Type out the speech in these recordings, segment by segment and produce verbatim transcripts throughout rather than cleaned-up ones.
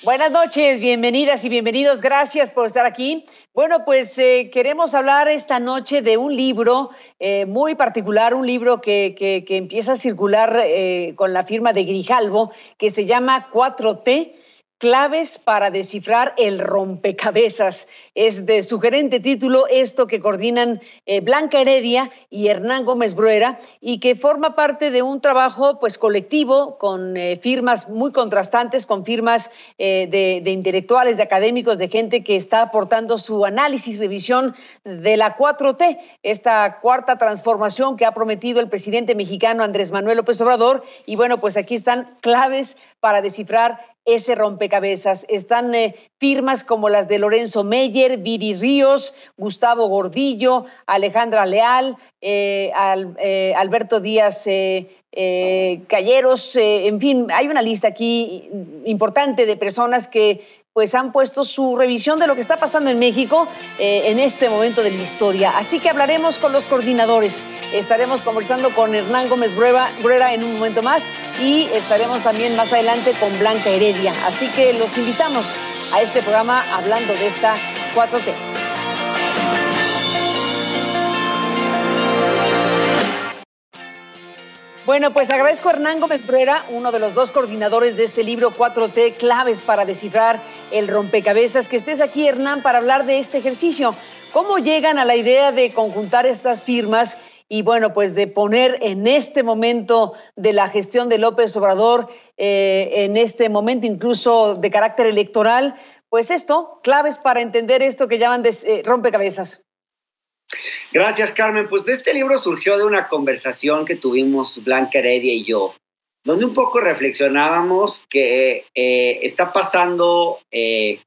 Buenas noches, bienvenidas y bienvenidos. Gracias por estar aquí. Bueno, pues eh, queremos hablar esta noche de un libro eh, muy particular, un libro que, que, que empieza a circular eh, con la firma de Grijalvo, que se llama cuatro T, Claves para descifrar el rompecabezas. Es de sugerente título esto que coordinan eh, Blanca Heredia y Hernán Gómez Bruera, y que forma parte de un trabajo pues colectivo con eh, firmas muy contrastantes, con firmas eh, de, de intelectuales, de académicos, de gente que está aportando su análisis, revisión de la cuatro T, esta cuarta transformación que ha prometido el presidente mexicano Andrés Manuel López Obrador. Y bueno, pues aquí están claves para descifrar ese rompecabezas. Están eh, firmas como las de Lorenzo Meyer, Viri Ríos, Gustavo Gordillo, Alejandra Leal, eh, Al, eh, Alberto Díaz eh, eh, Calleros, eh, en fin, hay una lista aquí importante de personas que pues han puesto su revisión de lo que está pasando en México eh, en este momento de la historia. Así que hablaremos con los coordinadores. Estaremos conversando con Hernán Gómez Bruera, Bruera en un momento más, y estaremos también más adelante con Blanca Heredia. Así que los invitamos a este programa hablando de esta cuatro T. Bueno, pues agradezco a Hernán Gómez Bruera, uno de los dos coordinadores de este libro cuatro T, Claves para descifrar el rompecabezas, que estés aquí, Hernán, para hablar de este ejercicio. ¿Cómo llegan a la idea de conjuntar estas firmas y, bueno, pues de poner en este momento de la gestión de López Obrador, eh, en este momento incluso de carácter electoral, pues esto, claves para entender esto que llaman de, eh, rompecabezas? Gracias, Carmen. Pues de este libro surgió de una conversación que tuvimos Blanca Heredia y yo, donde un poco reflexionábamos que eh, está pasando eh,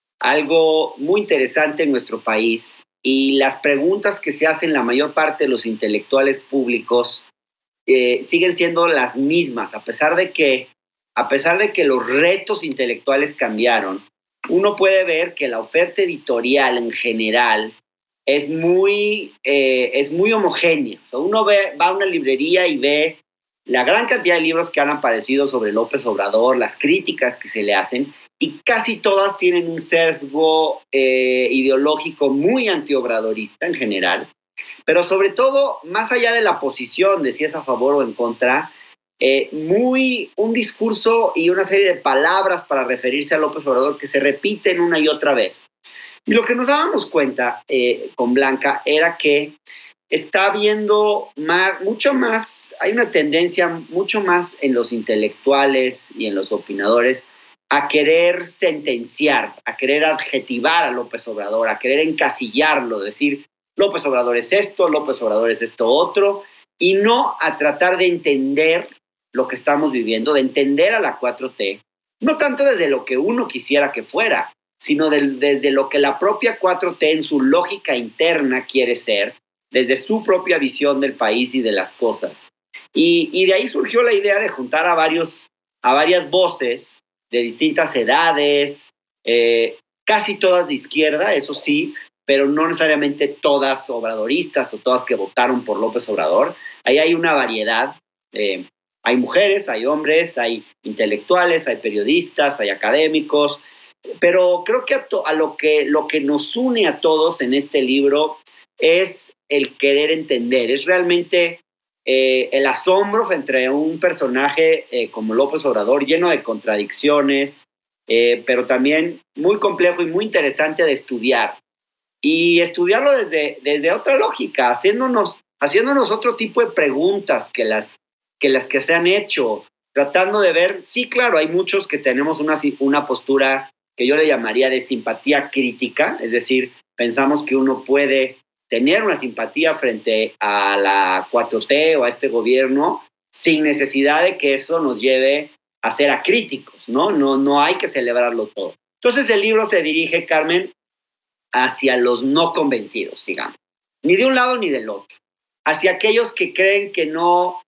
algo muy interesante en nuestro país, y las preguntas que se hacen la mayor parte de los intelectuales públicos eh, siguen siendo las mismas, a pesar de que, a pesar de que los retos intelectuales cambiaron. Uno puede ver que la oferta editorial en general es muy, eh, es muy homogénea. O sea, uno ve, va a una librería y ve la gran cantidad de libros que han aparecido sobre López Obrador, las críticas que se le hacen, y casi todas tienen un sesgo eh, ideológico muy antiobradorista en general, pero sobre todo, más allá de la posición de si es a favor o en contra, eh, muy un discurso y una serie de palabras para referirse a López Obrador que se repiten una y otra vez. Y lo que nos dábamos cuenta eh, con Blanca era que está habiendo más, mucho más, hay una tendencia mucho más en los intelectuales y en los opinadores a querer sentenciar, a querer adjetivar a López Obrador, a querer encasillarlo, decir López Obrador es esto, López Obrador es esto otro, y no a tratar de entender lo que estamos viviendo, de entender a la cuatro T, no tanto desde lo que uno quisiera que fuera, sino de, desde lo que la propia cuatro T en su lógica interna quiere ser, desde su propia visión del país y de las cosas. Y, y de ahí surgió la idea de juntar a, varios, a varias voces de distintas edades, eh, casi todas de izquierda, eso sí, pero no necesariamente todas obradoristas o todas que votaron por López Obrador. Ahí hay una variedad. Eh, hay mujeres, hay hombres, hay intelectuales, hay periodistas, hay académicos. Pero creo que a, to, a lo que lo que nos une a todos en este libro es el querer entender, es realmente eh, el asombro frente a un personaje eh, como López Obrador, lleno de contradicciones, eh, pero también muy complejo y muy interesante de estudiar. Y estudiarlo desde, desde otra lógica, haciéndonos, haciéndonos otro tipo de preguntas que las, que las que se han hecho, tratando de ver, sí, claro, hay muchos que tenemos una, una postura que yo le llamaría de simpatía crítica, es decir, pensamos que uno puede tener una simpatía frente a la cuatro T o a este gobierno sin necesidad de que eso nos lleve a ser acríticos, ¿no? No, no hay que celebrarlo todo. Entonces el libro se dirige, Carmen, hacia los no convencidos, digamos, ni de un lado ni del otro, hacia aquellos que creen que no,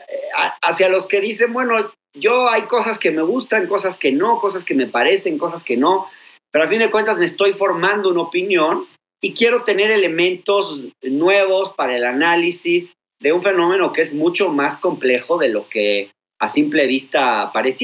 hacia los que dicen, bueno, yo hay cosas que me gustan, cosas que no, cosas que me parecen, cosas que no, pero a fin de cuentas me estoy formando una opinión y quiero tener elementos nuevos para el análisis de un fenómeno que es mucho más complejo de lo que a simple vista pareciera.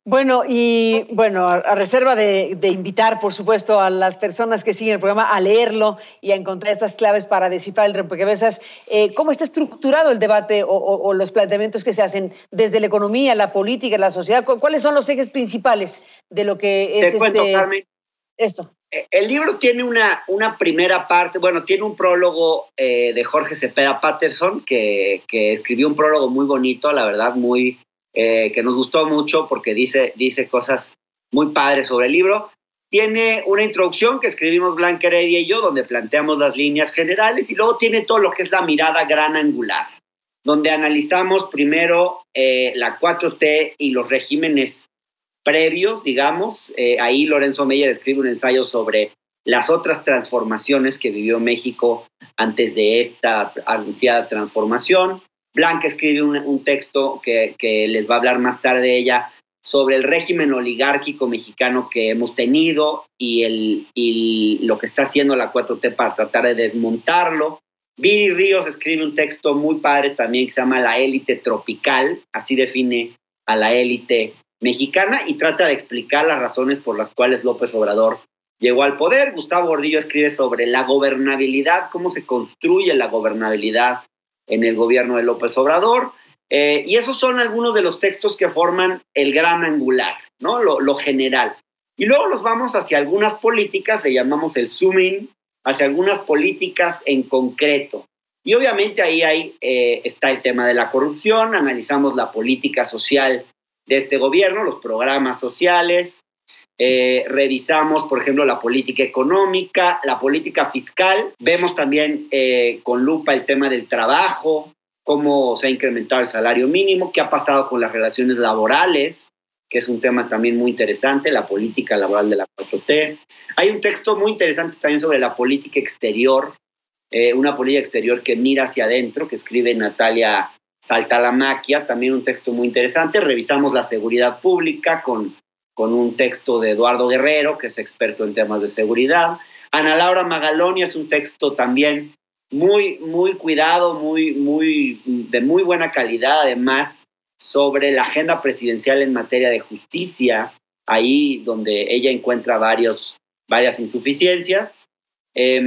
Bueno, y bueno, a, a reserva de, de invitar, por supuesto, a las personas que siguen el programa a leerlo y a encontrar estas claves para descifrar el rompecabezas, eh, ¿cómo está estructurado el debate o, o, o los planteamientos que se hacen desde la economía, la política, la sociedad? ¿Cuáles son los ejes principales de lo que es Te cuento, este, Carmen. esto? El libro tiene una, una primera parte, bueno, tiene un prólogo eh, de Jorge Cepeda Patterson, que, que escribió un prólogo muy bonito, la verdad, muy... Eh, que nos gustó mucho porque dice, dice cosas muy padres sobre el libro. Tiene una introducción que escribimos Blanca Heredia y yo, donde planteamos las líneas generales, y luego tiene todo lo que es la mirada gran angular, donde analizamos primero eh, la cuatro T y los regímenes previos, digamos. Eh, ahí Lorenzo Meyer escribe un ensayo sobre las otras transformaciones que vivió México antes de esta anunciada transformación. Blanca escribe un, un texto que, que les va a hablar más tarde ella sobre el régimen oligárquico mexicano que hemos tenido y, el, y lo que está haciendo la cuatro T para tratar de desmontarlo. Viri Ríos escribe un texto muy padre también que se llama La élite tropical, así define a la élite mexicana y trata de explicar las razones por las cuales López Obrador llegó al poder. Gustavo Gordillo escribe sobre la gobernabilidad, cómo se construye la gobernabilidad en el gobierno de López Obrador, eh, y esos son algunos de los textos que forman el gran angular, ¿no? Lo, lo general. Y luego los vamos hacia algunas políticas, le llamamos el zooming, hacia algunas políticas en concreto. Y obviamente ahí hay, eh, está el tema de la corrupción, analizamos la política social de este gobierno, los programas sociales, Eh, revisamos, por ejemplo, la política económica, la política fiscal. Vemos también eh, con lupa el tema del trabajo, cómo se ha incrementado el salario mínimo, qué ha pasado con las relaciones laborales, que es un tema también muy interesante, la política laboral de la cuatro T. Hay un texto muy interesante también sobre la política exterior, eh, una política exterior que mira hacia adentro, que escribe Natalia Saltalamacchia, también un texto muy interesante. Revisamos la seguridad pública con con un texto de Eduardo Guerrero, que es experto en temas de seguridad. Ana Laura Magaloni es un texto también muy, muy cuidado, muy, muy, de muy buena calidad, además, sobre la agenda presidencial en materia de justicia, ahí donde ella encuentra varios, varias insuficiencias. Eh,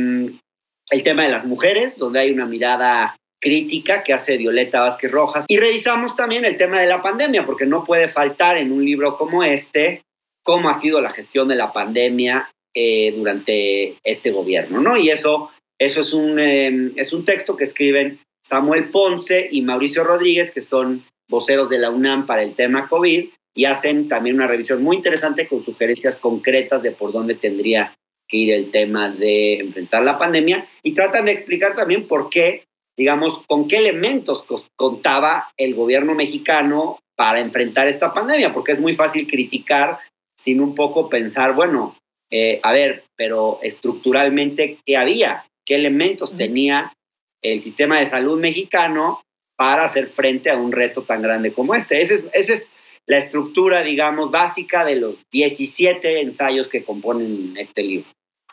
el tema de las mujeres, donde hay una mirada crítica que hace Violeta Vázquez Rojas. Y revisamos también el tema de la pandemia, porque no puede faltar en un libro como este cómo ha sido la gestión de la pandemia eh, durante este gobierno, ¿no? Y eso, eso es, un, eh, es un texto que escriben Samuel Ponce y Mauricio Rodríguez, que son voceros de la UNAM para el tema COVID, y hacen también una revisión muy interesante con sugerencias concretas de por dónde tendría que ir el tema de enfrentar la pandemia, y tratan de explicar también por qué, digamos, con qué elementos contaba el gobierno mexicano para enfrentar esta pandemia, porque es muy fácil criticar sin un poco pensar, bueno, eh, a ver, pero estructuralmente, ¿qué había? ¿Qué elementos tenía el sistema de salud mexicano para hacer frente a un reto tan grande como este? Esa es, esa es la estructura, digamos, básica de los diecisiete ensayos que componen este libro.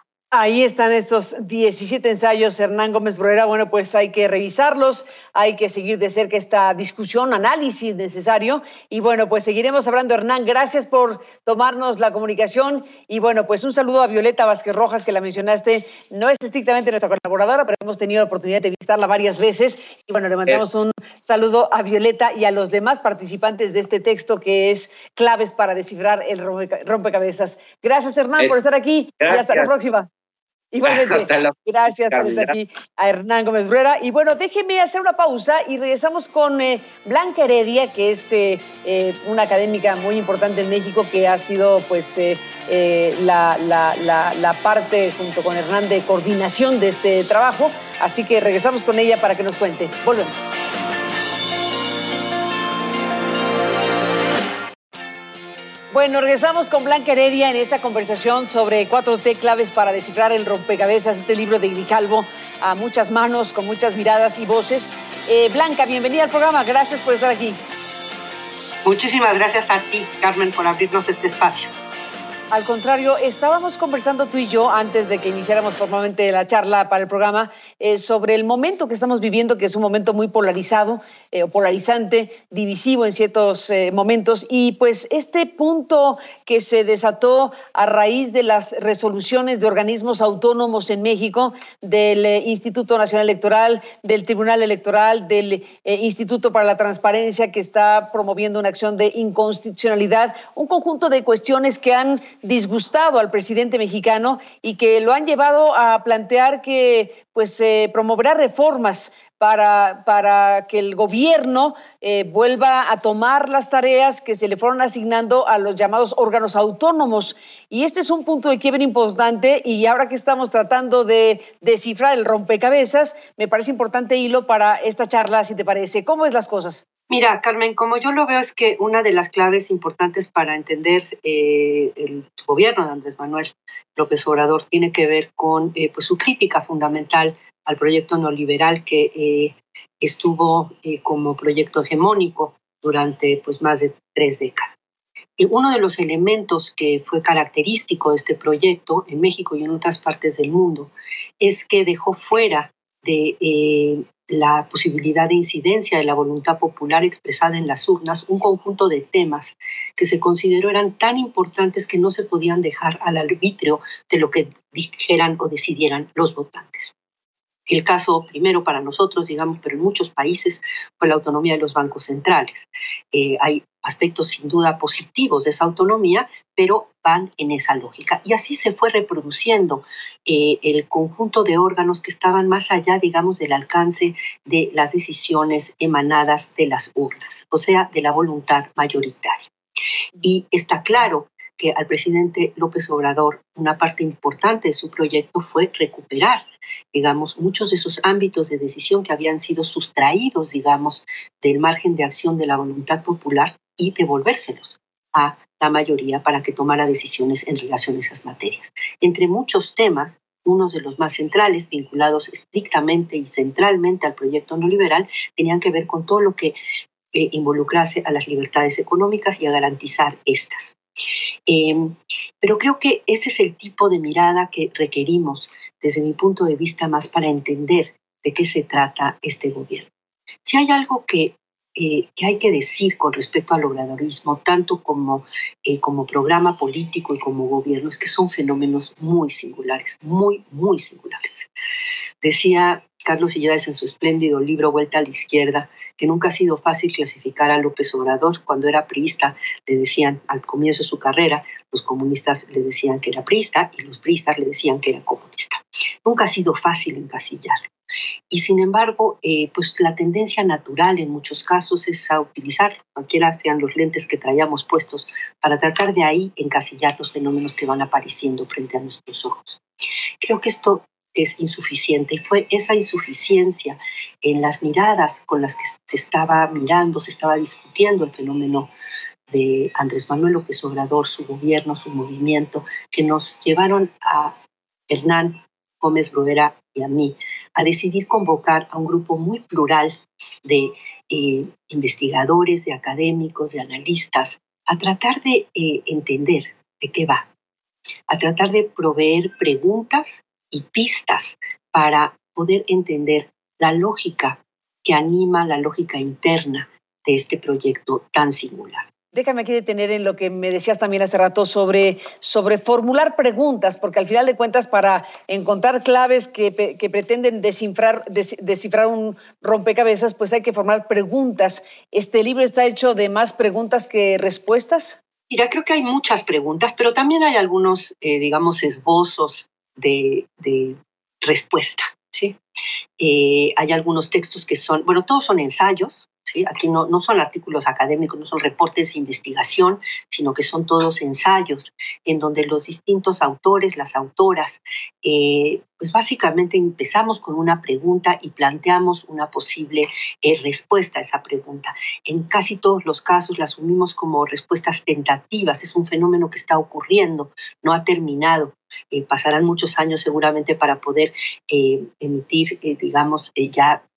Ahí están estos diecisiete ensayos, Hernán Gómez Bruera. Bueno, pues hay que revisarlos, hay que seguir de cerca esta discusión, análisis necesario. Y bueno, pues seguiremos hablando, Hernán. Gracias por tomarnos la comunicación. Y bueno, pues un saludo a Violeta Vázquez Rojas, que la mencionaste. No es estrictamente nuestra colaboradora, pero hemos tenido la oportunidad de visitarla varias veces. Y bueno, le mandamos es. un saludo a Violeta y a los demás participantes de este texto, que es Claves para descifrar el rompecabezas. Gracias, Hernán, es. por estar aquí. Gracias. Y hasta la próxima. Igualmente, la... gracias por estar aquí a Hernán Gómez Bruera. Y bueno, déjeme hacer una pausa y regresamos con eh, Blanca Heredia, que es eh, eh, una académica muy importante en México, que ha sido pues eh, eh, la, la, la, la parte, junto con Hernán, de coordinación de este trabajo. Así que regresamos con ella para que nos cuente. Volvemos. Bueno, regresamos con Blanca Heredia en esta conversación sobre cuatro T, claves para descifrar el rompecabezas, este libro de Grijalvo, a muchas manos, con muchas miradas y voces. Eh, Blanca, bienvenida al programa, gracias por estar aquí. Muchísimas gracias a ti, Carmen, por abrirnos este espacio. Al contrario, estábamos conversando tú y yo antes de que iniciáramos formalmente la charla para el programa eh, sobre el momento que estamos viviendo, que es un momento muy polarizado, eh, polarizante, divisivo en ciertos eh, momentos, y pues este punto que se desató a raíz de las resoluciones de organismos autónomos en México, del eh, Instituto Nacional Electoral, del Tribunal Electoral, del eh, Instituto para la Transparencia, que está promoviendo una acción de inconstitucionalidad, un conjunto de cuestiones que han disgustado al presidente mexicano y que lo han llevado a plantear que pues eh, promoverá reformas para, para que el gobierno eh, vuelva a tomar las tareas que se le fueron asignando a los llamados órganos autónomos. Y este es un punto de quiebre importante, y ahora que estamos tratando de descifrar el rompecabezas, me parece importante, Hilo, para esta charla, si te parece. ¿Cómo es las cosas? Mira, Carmen, como yo lo veo es que una de las claves importantes para entender eh, el gobierno de Andrés Manuel López Obrador tiene que ver con eh, pues su crítica fundamental al proyecto neoliberal que eh, estuvo eh, como proyecto hegemónico durante pues más de tres décadas. Y uno de los elementos que fue característico de este proyecto en México y en otras partes del mundo es que dejó fuera de eh, la posibilidad de incidencia de la voluntad popular expresada en las urnas un conjunto de temas que se consideró eran tan importantes que no se podían dejar al arbitrio de lo que dijeran o decidieran los votantes. El caso primero para nosotros, digamos, pero en muchos países, fue la autonomía de los bancos centrales. Eh, hay aspectos sin duda positivos de esa autonomía, pero van en esa lógica. Y así se fue reproduciendo eh, el conjunto de órganos que estaban más allá, digamos, del alcance de las decisiones emanadas de las urnas, o sea, de la voluntad mayoritaria. Y está claro que al presidente López Obrador una parte importante de su proyecto fue recuperar, digamos, muchos de esos ámbitos de decisión que habían sido sustraídos, digamos, del margen de acción de la voluntad popular y devolvérselos a la mayoría para que tomara decisiones en relación a esas materias. Entre muchos temas, unos de los más centrales, vinculados estrictamente y centralmente al proyecto neoliberal, tenían que ver con todo lo que eh, involucrase a las libertades económicas y a garantizar estas. Eh, pero creo que ese es el tipo de mirada que requerimos, desde mi punto de vista, más para entender de qué se trata este gobierno. Si hay algo que, eh, que hay que decir con respecto al obradorismo, tanto como, eh, como programa político y como gobierno, es que son fenómenos muy singulares, muy, muy singulares. Decía Carlos Illades en su espléndido libro Vuelta a la Izquierda, que nunca ha sido fácil clasificar a López Obrador. Cuando era priista, le decían al comienzo de su carrera, los comunistas le decían que era priista y los priistas le decían que era comunista. Nunca ha sido fácil encasillarlo. Y sin embargo, eh, pues la tendencia natural en muchos casos es a utilizar, cualquiera sean los lentes que traíamos puestos, para tratar de ahí encasillar los fenómenos que van apareciendo frente a nuestros ojos. Creo que esto es insuficiente, y fue esa insuficiencia en las miradas con las que se estaba mirando, se estaba discutiendo el fenómeno de Andrés Manuel López Obrador, su gobierno, su movimiento, que nos llevaron a Hernán Gómez Bruera y a mí a decidir convocar a un grupo muy plural de eh, investigadores, de académicos, de analistas, a tratar de eh, entender de qué va, a tratar de proveer preguntas y pistas para poder entender la lógica que anima, la lógica interna de este proyecto tan singular. Déjame aquí detener en lo que me decías también hace rato sobre, sobre formular preguntas, porque al final de cuentas, para encontrar claves que, que pretenden descifrar, des, descifrar un rompecabezas, pues hay que formar preguntas. ¿Este libro está hecho de más preguntas que respuestas? Mira, creo que hay muchas preguntas, pero también hay algunos, eh, digamos, esbozos de, de respuesta, ¿sí? Eh, hay algunos textos que son, bueno, todos son ensayos, ¿sí? Aquí no, no son artículos académicos, no son reportes de investigación, sino que son todos ensayos en donde los distintos autores, las autoras, eh, pues básicamente empezamos con una pregunta y planteamos una posible eh, respuesta a esa pregunta. En casi todos los casos la asumimos como respuestas tentativas, es un fenómeno que está ocurriendo, no ha terminado. Eh, pasarán muchos años seguramente para poder eh, emitir, eh, digamos, eh, ya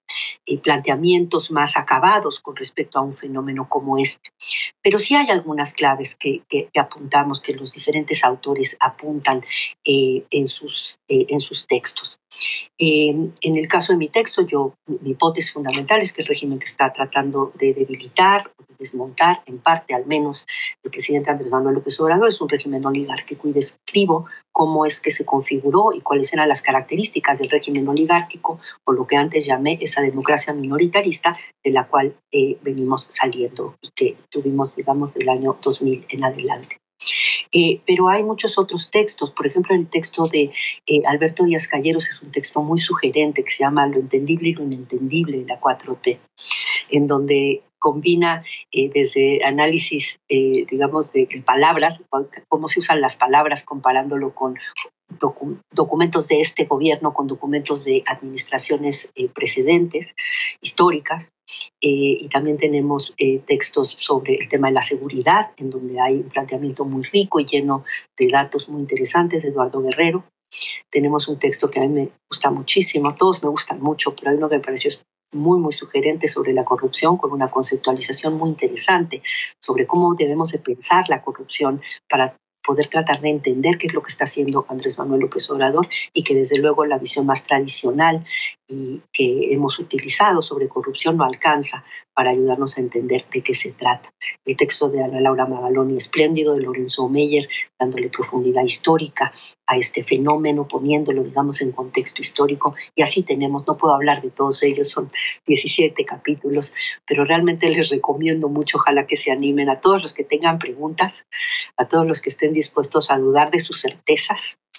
eh, planteamientos más acabados con respecto a un fenómeno como este. Pero sí hay algunas claves que, que, que apuntamos, que los diferentes autores apuntan eh, en, sus, eh, en sus textos. Eh, en el caso de mi texto, yo, mi hipótesis fundamental es que el régimen que está tratando de debilitar o de desmontar, en parte al menos, el presidente Andrés Manuel López Obrador es un régimen oligárquico, y describo cómo es que se configuró y cuáles eran las características del régimen oligárquico, o lo que antes llamé esa democracia minoritarista de la cual eh, venimos saliendo y que tuvimos, digamos, del año dos mil en adelante. Eh, pero hay muchos otros textos, por ejemplo, el texto de eh, Alberto Díaz Calleros es un texto muy sugerente que se llama Lo entendible y lo inentendible de la cuatro T, en donde combina eh, desde análisis, eh, digamos, de, de palabras, cómo se usan las palabras comparándolo con docu documentos de este gobierno, con documentos de administraciones eh, precedentes, históricas. Eh, y también tenemos eh, textos sobre el tema de la seguridad, en donde hay un planteamiento muy rico y lleno de datos muy interesantes de Eduardo Guerrero. Tenemos un texto que a mí me gusta muchísimo, todos me gustan mucho, pero hay uno que me pareció muy, muy sugerente sobre la corrupción, con una conceptualización muy interesante sobre cómo debemos de pensar la corrupción para poder tratar de entender qué es lo que está haciendo Andrés Manuel López Obrador, y que desde luego la visión más tradicional y que hemos utilizado sobre corrupción no alcanza para ayudarnos a entender de qué se trata. El texto de Ana Laura Magaloni, espléndido, de Lorenzo Meyer, dándole profundidad histórica a este fenómeno, poniéndolo, digamos, en contexto histórico, y así tenemos, no puedo hablar de todos ellos, son diecisiete capítulos, pero realmente les recomiendo mucho, ojalá que se animen, a todos los que tengan preguntas, a todos los que estén dispuestos a dudar de sus certezas,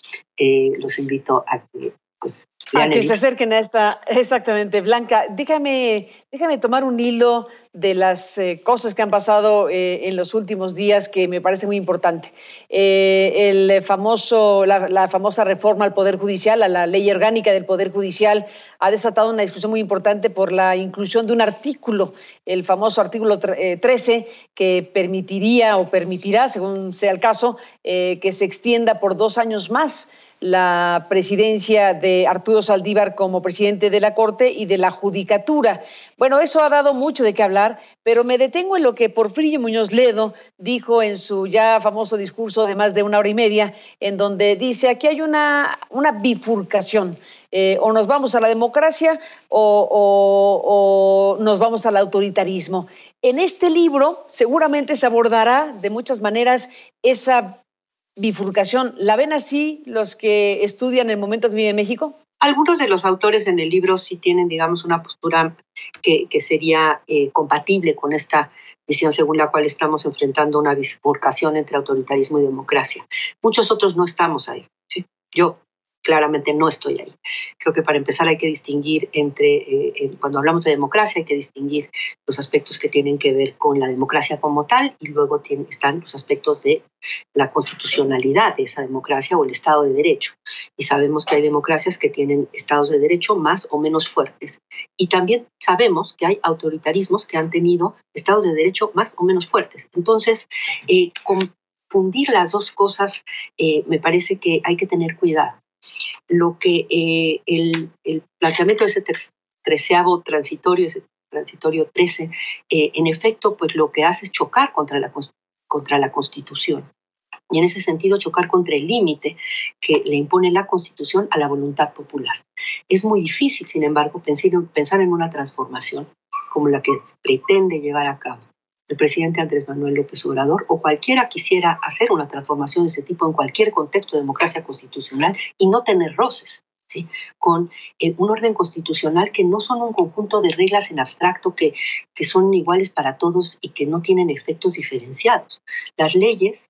eh, los invito a que pues, a que se acerquen a esta, exactamente. Blanca, déjame, déjame tomar un hilo de las eh, cosas que han pasado eh, en los últimos días que me parece muy importante. Eh, el famoso, la, la famosa reforma al Poder Judicial, a la ley orgánica del Poder Judicial, ha desatado una discusión muy importante por la inclusión de un artículo, el famoso artículo trece, que permitiría o permitirá, según sea el caso, eh, que se extienda por dos años más la presidencia de Arturo Saldívar como presidente de la Corte y de la Judicatura. Bueno, eso ha dado mucho de qué hablar, pero me detengo en lo que Porfirio Muñoz Ledo dijo en su ya famoso discurso de más de una hora y media, en donde dice, aquí hay una, una bifurcación, eh, o nos vamos a la democracia o, o, o nos vamos al autoritarismo. En este libro seguramente se abordará de muchas maneras esa bifurcación. ¿La ven así los que estudian el momento que vive México? Algunos de los autores en el libro sí tienen, digamos, una postura que, que sería eh, compatible con esta visión según la cual estamos enfrentando una bifurcación entre autoritarismo y democracia. Muchos otros no estamos ahí, ¿sí? Yo claramente no estoy ahí. Creo que para empezar hay que distinguir entre, eh, cuando hablamos de democracia, hay que distinguir los aspectos que tienen que ver con la democracia como tal, y luego tienen, están los aspectos de la constitucionalidad de esa democracia o el Estado de Derecho. Y sabemos que hay democracias que tienen estados de derecho más o menos fuertes. Y también sabemos que hay autoritarismos que han tenido estados de derecho más o menos fuertes. Entonces, eh, confundir las dos cosas eh, me parece que hay que tener cuidado. Lo que eh, el, el planteamiento de ese treceavo transitorio, ese transitorio trece, eh, en efecto, pues lo que hace es chocar contra la, contra la Constitución. Y en ese sentido chocar contra el límite que le impone la Constitución a la voluntad popular. Es muy difícil, sin embargo, pensar, pensar en una transformación como la que pretende llevar a cabo el presidente Andrés Manuel López Obrador, o cualquiera quisiera hacer una transformación de ese tipo en cualquier contexto de democracia constitucional y no tener roces, ¿sí? Con eh, un orden constitucional que no son un conjunto de reglas en abstracto que, que son iguales para todos y que no tienen efectos diferenciados. Las leyes,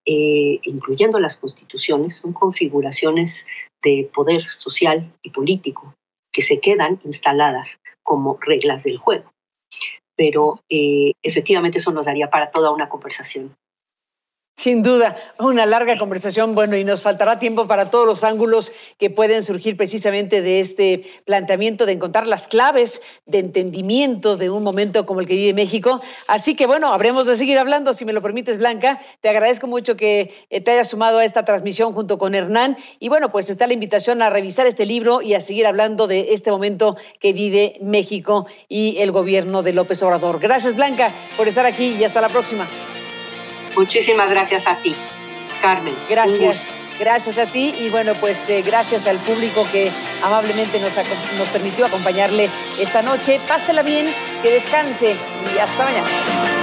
eh, incluyendo las constituciones, son configuraciones de poder social y político que se quedan instaladas como reglas del juego. Pero eh, efectivamente eso nos daría para toda una conversación. Sin duda, una larga conversación, bueno, y nos faltará tiempo para todos los ángulos que pueden surgir precisamente de este planteamiento de encontrar las claves de entendimiento de un momento como el que vive México. Así que, bueno, habremos de seguir hablando, si me lo permites, Blanca. Te agradezco mucho que te hayas sumado a esta transmisión junto con Hernán. Y bueno, pues está la invitación a revisar este libro y a seguir hablando de este momento que vive México y el gobierno de López Obrador. Gracias, Blanca, por estar aquí y hasta la próxima. Muchísimas gracias a ti, Carmen. Gracias, gracias a ti y bueno, pues eh, gracias al público que amablemente nos, nos permitió acompañarle esta noche. Pásela bien, que descanse y hasta mañana.